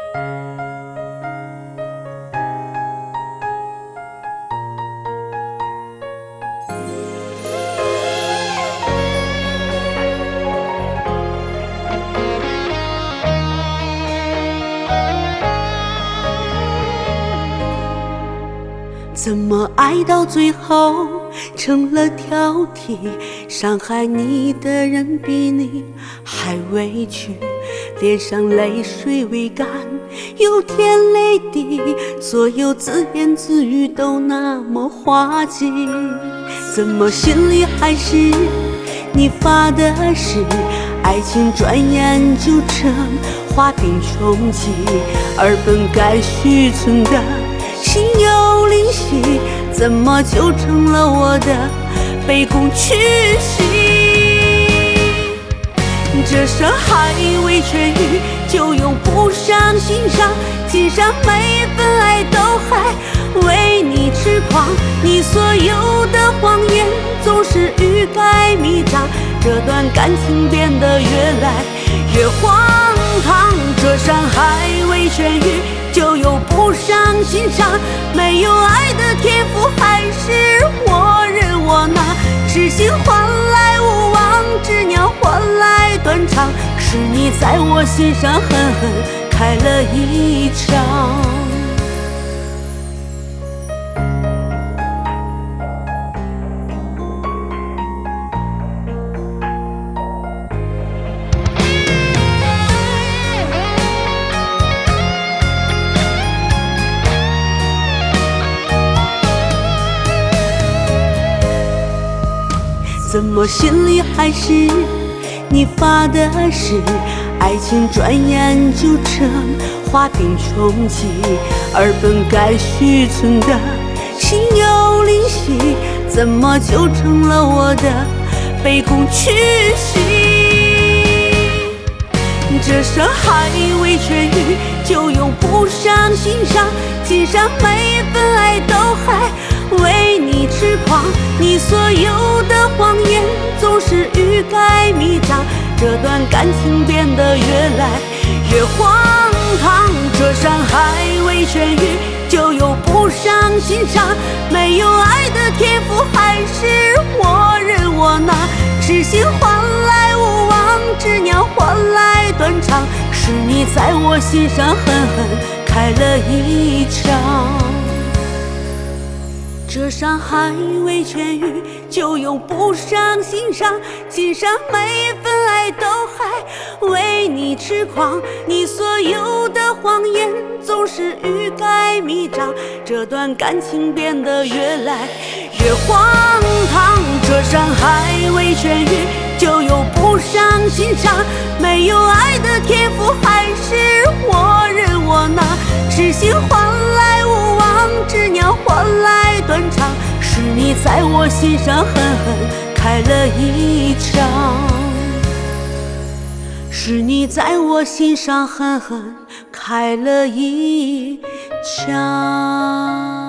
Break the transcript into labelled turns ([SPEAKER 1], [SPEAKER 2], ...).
[SPEAKER 1] 怎么爱到最后成了挑剔？伤害你的人比你还委屈，脸上泪水未干，又添泪滴，所有自言自语都那么滑稽。怎么心里还是你发的誓？爱情转眼就成花瓶充饥，而本该续存的心有灵犀，怎么就成了我的卑躬屈膝？这伤还未痊愈，就用不上心伤，心上每份爱都还为你痴狂。你所有的谎言总是欲盖弥彰，这段感情变得越来越荒唐。这伤还未痊愈，就又不上心伤，没有爱的天赋，还是我忍我拿，痴心换来无望，执拗换来断肠，是你在我心上狠狠开了一场。怎么心里还是你发的誓？爱情转眼就成花瓶充饥，而本该续存的心有灵犀，怎么就成了我的卑躬屈膝？这伤还未痊愈，就用不上心伤，心上每份爱都还为你痴狂。你所有的谎言总是欲盖弥彰，这段感情变得越来越荒唐。这伤还未痊愈，就又不上心伤，没有爱的天赋，还是我忍我拿，痴心换来无望，执拗换来断肠，是你在我心上狠狠开了一场。这伤还未痊愈，就用不上心伤，心上每份爱都还为你痴狂。你所有的谎言总是欲盖弥彰，这段感情变得越来越荒唐。这伤还未痊愈，就又不上心伤，没有爱的天赋，还是我忍我拿，痴心换来无望，执拗换来断肠，是你在我心上狠狠开了一场，是你在我心上狠狠开了一场。